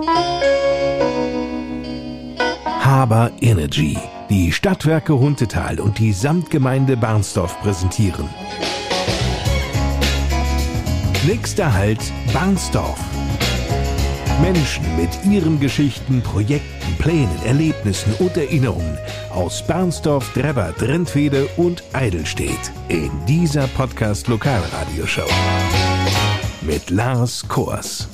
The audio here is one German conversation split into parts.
Haber Energy, die Stadtwerke Huntetal und die Samtgemeinde Barnsdorf präsentieren. Nächster Halt Barnsdorf. Menschen mit ihren Geschichten, Projekten, Plänen, Erlebnissen und Erinnerungen aus Barnsdorf, Drebber, Drentfehde und Eidelstedt in dieser Podcast-Lokalradioshow mit Lars Kors.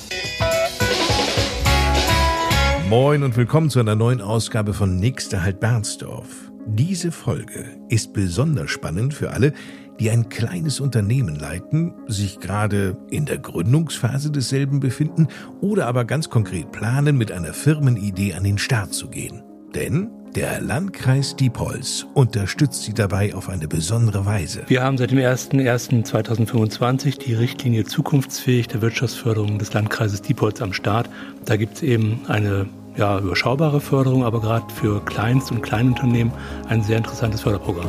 Moin und willkommen zu einer neuen Ausgabe von Nächster Halt Barnsdorf. Diese Folge ist besonders spannend für alle, die ein kleines Unternehmen leiten, sich gerade in der Gründungsphase desselben befinden oder aber ganz konkret planen, mit einer Firmenidee an den Start zu gehen. Denn der Landkreis Diepholz unterstützt sie dabei auf eine besondere Weise. Wir haben seit dem 01.01.2025 die Richtlinie Zukunftsfähig der Wirtschaftsförderung des Landkreises Diepholz am Start. Da gibt es eben eine überschaubare Förderung, aber gerade für Kleinst- und Kleinunternehmen ein sehr interessantes Förderprogramm.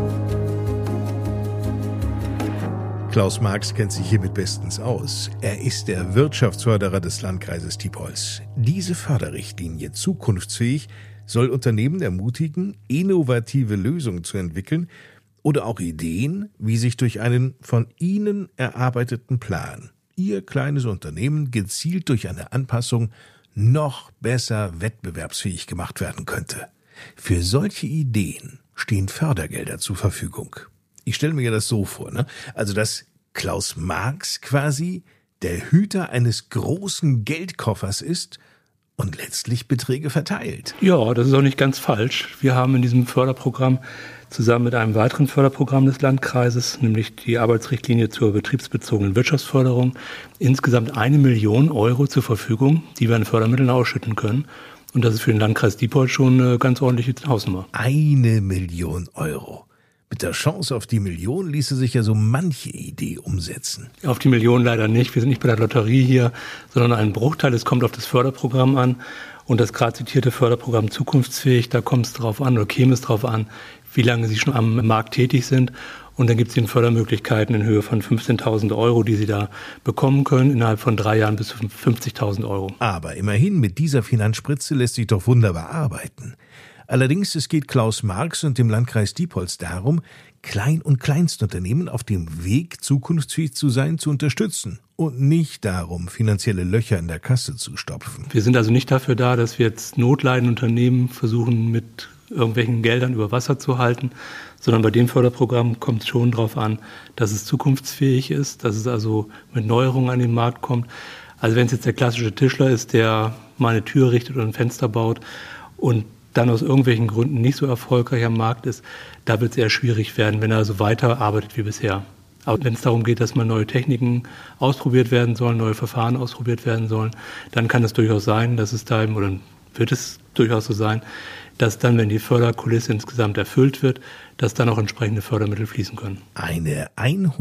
Klaus Marx kennt sich hiermit bestens aus. Er ist der Wirtschaftsförderer des Landkreises Diepholz. Diese Förderrichtlinie Zukunftsfähig soll Unternehmen ermutigen, innovative Lösungen zu entwickeln oder auch Ideen, wie sich durch einen von ihnen erarbeiteten Plan ihr kleines Unternehmen gezielt durch eine Anpassung noch besser wettbewerbsfähig gemacht werden könnte. Für solche Ideen stehen Fördergelder zur Verfügung. Ich stelle mir das so vor, Also dass Klaus Marx quasi der Hüter eines großen Geldkoffers ist und letztlich Beträge verteilt. Ja, das ist auch nicht ganz falsch. Wir haben in diesem Förderprogramm zusammen mit einem weiteren Förderprogramm des Landkreises, nämlich die Arbeitsrichtlinie zur betriebsbezogenen Wirtschaftsförderung, insgesamt 1 Million Euro zur Verfügung, die wir an Fördermitteln ausschütten können. Und das ist für den Landkreis Diepholz schon eine ganz ordentliche Hausnummer. 1 Million Euro. Mit der Chance auf die Million ließe sich ja so manche Idee umsetzen. Auf die Million leider nicht. Wir sind nicht bei der Lotterie hier, sondern ein Bruchteil. Es kommt auf das Förderprogramm an. Und das gerade zitierte Förderprogramm Zukunftsfähig, da kommt es drauf an oder käme es drauf an, wie lange Sie schon am Markt tätig sind. Und dann gibt es eben Fördermöglichkeiten in Höhe von 15.000 Euro, die Sie da bekommen können, innerhalb von 3 Jahren bis zu 50.000 Euro. Aber immerhin, mit dieser Finanzspritze lässt sich doch wunderbar arbeiten. Allerdings, es geht Klaus Marx und dem Landkreis Diepholz darum, Klein- und Kleinstunternehmen auf dem Weg, zukunftsfähig zu sein, zu unterstützen und nicht darum, finanzielle Löcher in der Kasse zu stopfen. Wir sind also nicht dafür da, dass wir jetzt notleidende Unternehmen versuchen, mit irgendwelchen Geldern über Wasser zu halten, sondern bei dem Förderprogramm kommt es schon darauf an, dass es zukunftsfähig ist, dass es also mit Neuerungen an den Markt kommt. Also wenn es jetzt der klassische Tischler ist, der mal eine Tür richtet oder ein Fenster baut und dann aus irgendwelchen Gründen nicht so erfolgreich am Markt ist, da wird es eher schwierig werden, wenn er so weiter arbeitet wie bisher. Aber wenn es darum geht, dass mal neue Techniken ausprobiert werden sollen, neue Verfahren ausprobiert werden sollen, dann kann es durchaus sein, dass es da eben, oder wird es durchaus so sein, dass dann, wenn die Förderkulisse insgesamt erfüllt wird, dass dann auch entsprechende Fördermittel fließen können. Eine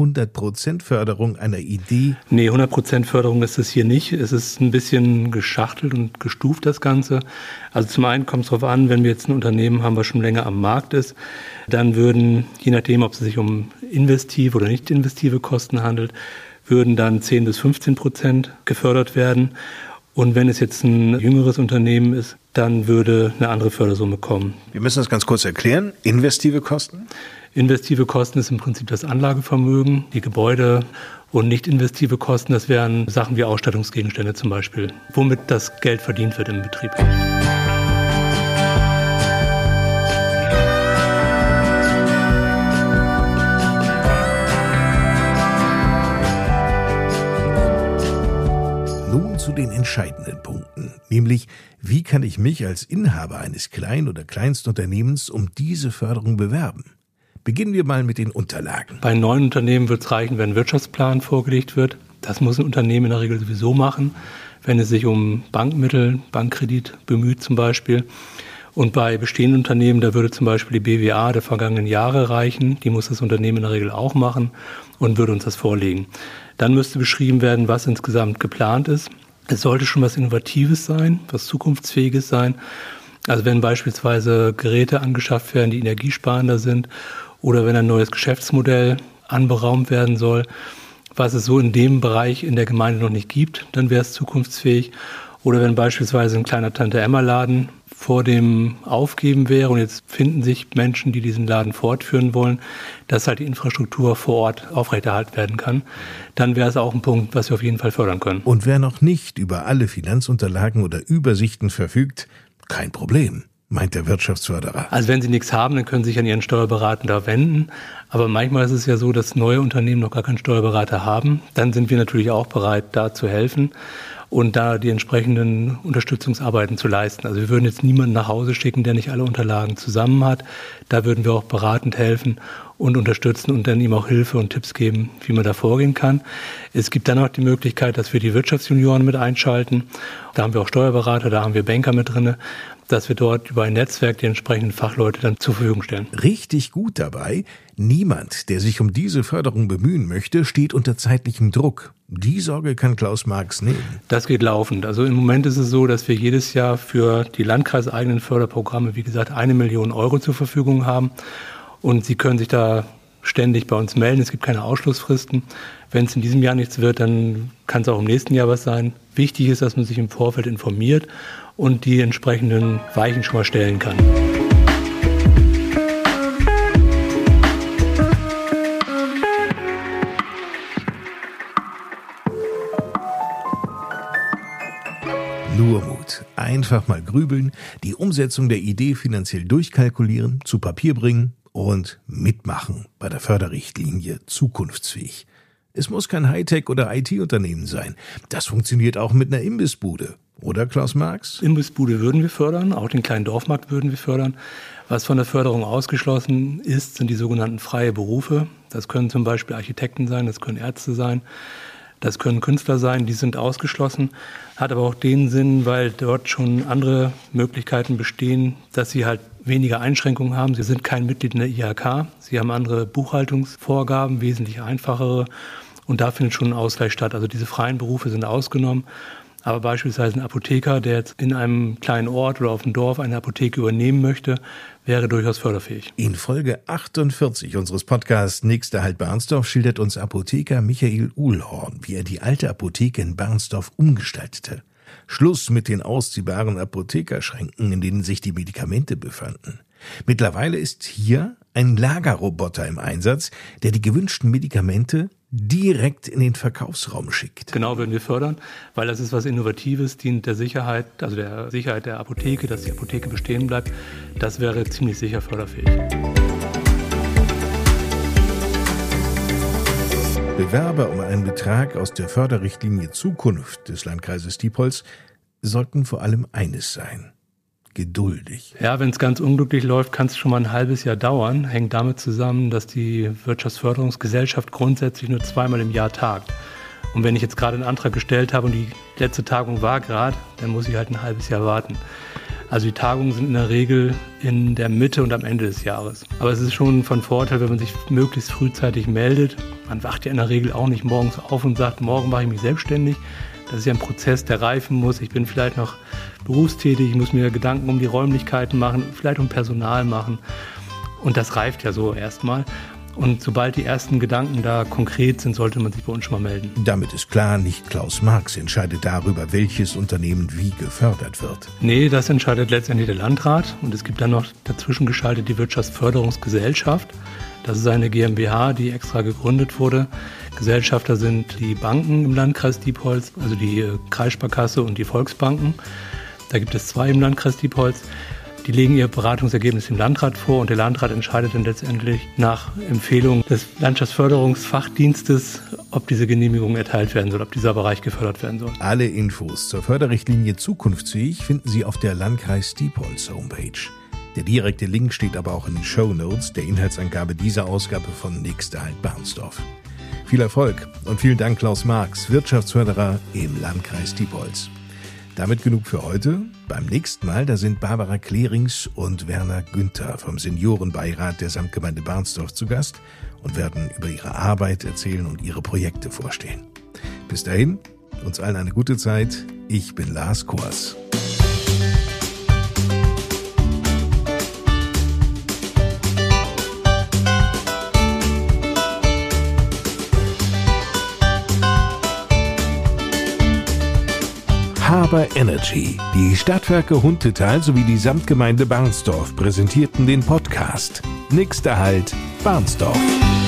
100% Förderung einer Idee? Nee, 100% Förderung ist es hier nicht. Es ist ein bisschen geschachtelt und gestuft, das Ganze. Also zum einen kommt es darauf an, wenn wir jetzt ein Unternehmen haben, was schon länger am Markt ist, dann würden, je nachdem, ob es sich um investive oder nicht investive Kosten handelt, würden dann 10 bis 15% gefördert werden. Und wenn es jetzt ein jüngeres Unternehmen ist, dann würde eine andere Fördersumme kommen. Wir müssen das ganz kurz erklären. Investive Kosten? Investive Kosten ist im Prinzip das Anlagevermögen, die Gebäude, und nicht investive Kosten, das wären Sachen wie Ausstattungsgegenstände zum Beispiel, womit das Geld verdient wird im Betrieb. Zu den entscheidenden Punkten, nämlich wie kann ich mich als Inhaber eines Klein- oder Kleinstunternehmens um diese Förderung bewerben? Beginnen wir mal mit den Unterlagen. Bei neuen Unternehmen wird es reichen, wenn ein Wirtschaftsplan vorgelegt wird. Das muss ein Unternehmen in der Regel sowieso machen, wenn es sich um Bankmittel, Bankkredit bemüht zum Beispiel. Und bei bestehenden Unternehmen, da würde zum Beispiel die BWA der vergangenen Jahre reichen. Die muss das Unternehmen in der Regel auch machen und würde uns das vorlegen. Dann müsste beschrieben werden, was insgesamt geplant ist. Es sollte schon was Innovatives sein, was Zukunftsfähiges sein. Also wenn beispielsweise Geräte angeschafft werden, die energiesparender sind, oder wenn ein neues Geschäftsmodell anberaumt werden soll, was es so in dem Bereich in der Gemeinde noch nicht gibt, dann wäre es zukunftsfähig. Oder wenn beispielsweise ein kleiner Tante-Emma-Laden vor dem Aufgeben wäre und jetzt finden sich Menschen, die diesen Laden fortführen wollen, dass halt die Infrastruktur vor Ort aufrechterhalten werden kann, dann wäre es auch ein Punkt, was wir auf jeden Fall fördern können. Und wer noch nicht über alle Finanzunterlagen oder Übersichten verfügt, kein Problem, meint der Wirtschaftsförderer. Also wenn Sie nichts haben, dann können Sie sich an Ihren Steuerberater da wenden. Aber manchmal ist es ja so, dass neue Unternehmen noch gar keinen Steuerberater haben. Dann sind wir natürlich auch bereit, da zu helfen und da die entsprechenden Unterstützungsarbeiten zu leisten. Also wir würden jetzt niemanden nach Hause schicken, der nicht alle Unterlagen zusammen hat. Da würden wir auch beratend helfen und unterstützen und dann ihm auch Hilfe und Tipps geben, wie man da vorgehen kann. Es gibt dann auch die Möglichkeit, dass wir die Wirtschaftsjunioren mit einschalten. Da haben wir auch Steuerberater, da haben wir Banker mit drin, dass wir dort über ein Netzwerk die entsprechenden Fachleute dann zur Verfügung stellen. Richtig gut dabei, niemand, der sich um diese Förderung bemühen möchte, steht unter zeitlichem Druck. Die Sorge kann Klaus Marx nehmen. Das geht laufend. Also im Moment ist es so, dass wir jedes Jahr für die landkreiseigenen Förderprogramme, wie gesagt, 1 Million Euro zur Verfügung haben. Und Sie können sich da ständig bei uns melden. Es gibt keine Ausschlussfristen. Wenn es in diesem Jahr nichts wird, dann kann es auch im nächsten Jahr was sein. Wichtig ist, dass man sich im Vorfeld informiert und die entsprechenden Weichen schon mal stellen kann. Nur Mut. Einfach mal grübeln, die Umsetzung der Idee finanziell durchkalkulieren, zu Papier bringen und mitmachen bei der Förderrichtlinie zukunftsfähig. Es muss kein Hightech- oder IT-Unternehmen sein. Das funktioniert auch mit einer Imbissbude. Oder, Klaus Marx? Imbissbude würden wir fördern, auch den kleinen Dorfmarkt würden wir fördern. Was von der Förderung ausgeschlossen ist, sind die sogenannten freie Berufe. Das können zum Beispiel Architekten sein, das können Ärzte sein, das können Künstler sein, die sind ausgeschlossen. Hat aber auch den Sinn, weil dort schon andere Möglichkeiten bestehen, dass sie halt weniger Einschränkungen haben. Sie sind kein Mitglied in der IHK, sie haben andere Buchhaltungsvorgaben, wesentlich einfachere. Und da findet schon ein Ausgleich statt. Also diese freien Berufe sind ausgenommen. Aber beispielsweise ein Apotheker, der jetzt in einem kleinen Ort oder auf dem Dorf eine Apotheke übernehmen möchte, wäre durchaus förderfähig. In Folge 48 unseres Podcasts Nächster Halt Bernsdorf schildert uns Apotheker Michael Uhlhorn, wie er die alte Apotheke in Bernsdorf umgestaltete. Schluss mit den ausziehbaren Apothekerschränken, in denen sich die Medikamente befanden. Mittlerweile ist hier ein Lagerroboter im Einsatz, der die gewünschten Medikamente direkt in den Verkaufsraum schickt. Genau, würden wir fördern, weil das ist was Innovatives, dient der Sicherheit, also der Sicherheit der Apotheke, dass die Apotheke bestehen bleibt. Das wäre ziemlich sicher förderfähig. Bewerber um einen Betrag aus der Förderrichtlinie Zukunft des Landkreises Diepholz sollten vor allem eines sein: geduldig. Ja, wenn es ganz unglücklich läuft, kann es schon mal ein halbes Jahr dauern. Hängt damit zusammen, dass die Wirtschaftsförderungsgesellschaft grundsätzlich nur 2-mal im Jahr tagt. Und wenn ich jetzt gerade einen Antrag gestellt habe und die letzte Tagung war gerade, dann muss ich halt ein halbes Jahr warten. Also die Tagungen sind in der Regel in der Mitte und am Ende des Jahres. Aber es ist schon von Vorteil, wenn man sich möglichst frühzeitig meldet. Man wacht ja in der Regel auch nicht morgens auf und sagt, morgen mache ich mich selbstständig. Das ist ja ein Prozess, der reifen muss. Ich bin vielleicht noch berufstätig, ich muss mir Gedanken um die Räumlichkeiten machen, vielleicht um Personal machen. Und das reift ja so erstmal. Und sobald die ersten Gedanken da konkret sind, sollte man sich bei uns schon mal melden. Damit ist klar, nicht Klaus Marx entscheidet darüber, welches Unternehmen wie gefördert wird. Nee, das entscheidet letztendlich der Landrat. Und es gibt dann noch dazwischen geschaltet die Wirtschaftsförderungsgesellschaft. Das ist eine GmbH, die extra gegründet wurde. Gesellschafter sind die Banken im Landkreis Diepholz, also die Kreissparkasse und die Volksbanken. Da gibt es 2 im Landkreis Diepholz. Die legen ihr Beratungsergebnis dem Landrat vor und der Landrat entscheidet dann letztendlich nach Empfehlung des Landschaftsförderungsfachdienstes, ob diese Genehmigung erteilt werden soll, ob dieser Bereich gefördert werden soll. Alle Infos zur Förderrichtlinie Zukunftsfähig finden Sie auf der Landkreis Diepholz Homepage. Der direkte Link steht aber auch in den Shownotes der Inhaltsangabe dieser Ausgabe von Nächster Halt Bernsdorf. Viel Erfolg und vielen Dank, Klaus Marx, Wirtschaftsförderer im Landkreis Diepholz. Damit genug für heute. Beim nächsten Mal, da sind Barbara Klerings und Werner Günther vom Seniorenbeirat der Samtgemeinde Bernsdorf zu Gast und werden über ihre Arbeit erzählen und ihre Projekte vorstellen. Bis dahin, uns allen eine gute Zeit. Ich bin Lars Kors. Haber Energy, die Stadtwerke Huntetal sowie die Samtgemeinde Barnsdorf präsentierten den Podcast Nix da halt, Barnsdorf.